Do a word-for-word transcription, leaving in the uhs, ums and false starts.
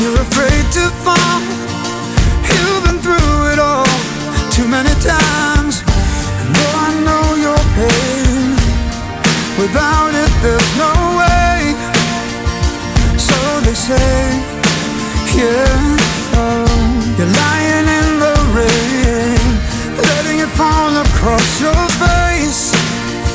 You're afraid to fall. You've been through it all too many times. And though I know your pain, without it there's no way. So they say, yeah.